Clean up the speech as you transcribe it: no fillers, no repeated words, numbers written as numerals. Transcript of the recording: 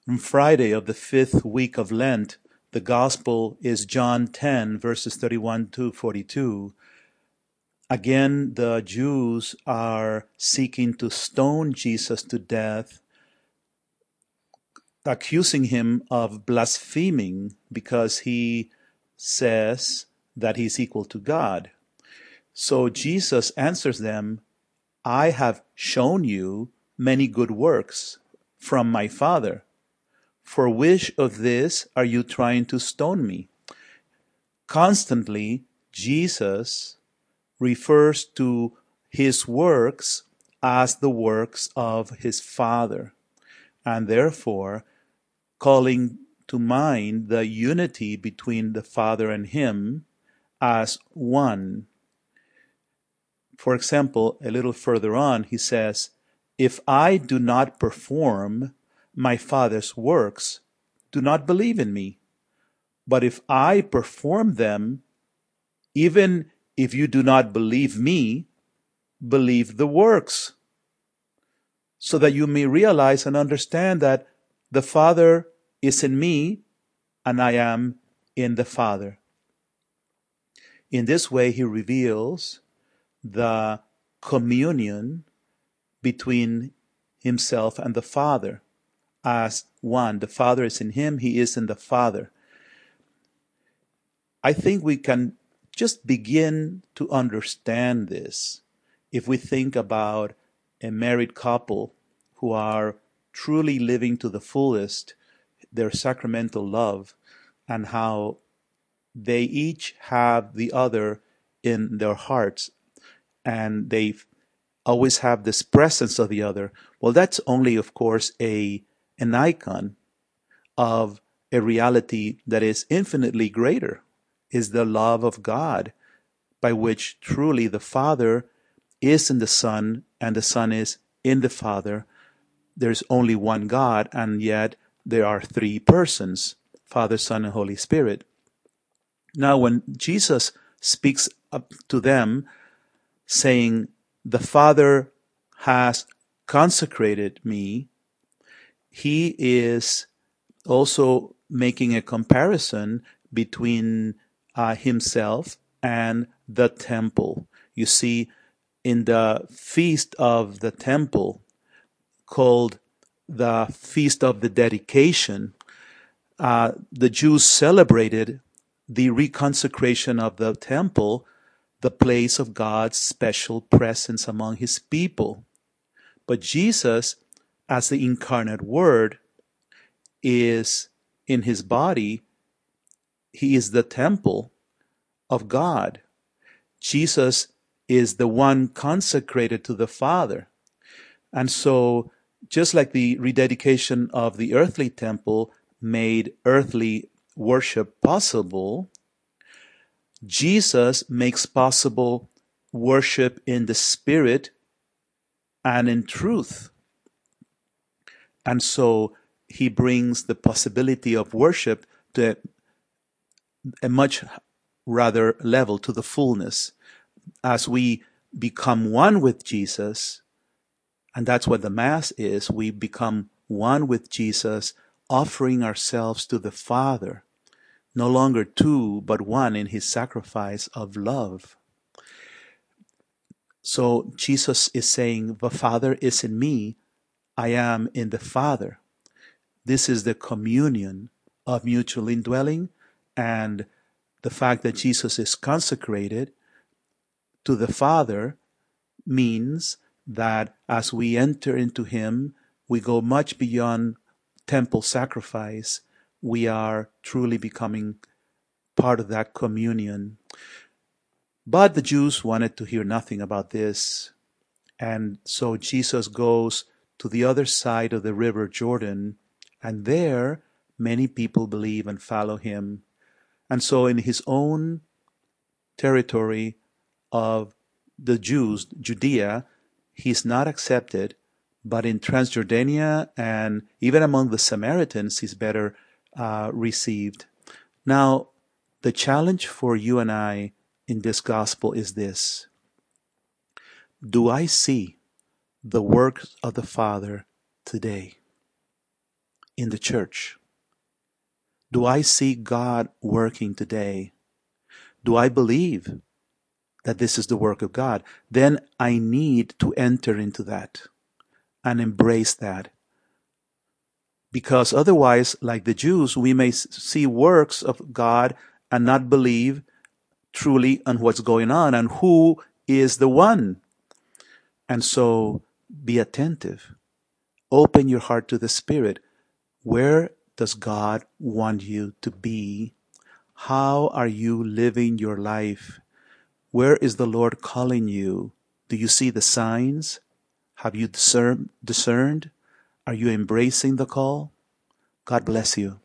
On Friday of the fifth week of Lent, the Gospel is John 10, verses 31 to 42. Again, the Jews are seeking to stone Jesus to death, accusing him of blaspheming because he says that he's equal to God. So Jesus answers them, I have shown you many good works from my Father. For which of this are you trying to stone me? Constantly, Jesus refers to his works as the works of his Father, and therefore calling to mind the unity between the Father and him as one. For example, a little further on, he says, if I do not perform my Father's works, do not believe in me. But if I perform them, even if you do not believe me, believe the works, so that you may realize and understand that the Father is in me and I am in the Father. In this way, he reveals the communion between himself and the Father as one. The Father is in him, he is in the Father. I think we can just begin to understand this if we think about a married couple who are truly living to the fullest their sacramental love and how they each have the other in their hearts and they always have this presence of the other. Well, that's only, of course, an icon of a reality that is infinitely greater, is the love of God, by which truly the Father is in the Son and the Son is in the Father. There's only one God, and yet there are three persons, Father, Son, and Holy Spirit. Now, when Jesus speaks up to them, saying, the Father has consecrated me, he is also making a comparison between himself and the temple. You see, in the feast of the temple, called the Feast of the Dedication, the Jews celebrated the reconsecration of the temple, the place of God's special presence among his people. But Jesus, as the incarnate Word, is in his body. He is the temple of God. Jesus is the one consecrated to the Father. And so, just like the rededication of the earthly temple made earthly worship possible, Jesus makes possible worship in the Spirit and in truth. And so he brings the possibility of worship to a much rather level, to the fullness. As we become one with Jesus, and that's what the Mass is, we become one with Jesus, offering ourselves to the Father, no longer two, but one in his sacrifice of love. So Jesus is saying, the Father is in me, I am in the Father. This is the communion of mutual indwelling, and the fact that Jesus is consecrated to the Father means that as we enter into him, we go much beyond temple sacrifice. We are truly becoming part of that communion. But the Jews wanted to hear nothing about this. And so Jesus goes to the other side of the river Jordan, and there many people believe and follow him. And so in his own territory of the Jews, Judea, he's not accepted, but in Transjordania and even among the Samaritans, he's better received. Now, the challenge for you and I in this gospel is this. Do I see the works of the Father today? in the church? Do I see God working today? Do I believe that this is the work of God? Then I need to enter into that and embrace that. Because otherwise, like the Jews, we may see works of God and not believe truly on what's going on and who is the one. And so be attentive. Open your heart to the Spirit. Where does God want you to be? How are you living your life? Where is the Lord calling you? Do you see the signs? Have you discerned? Are you embracing the call? God bless you.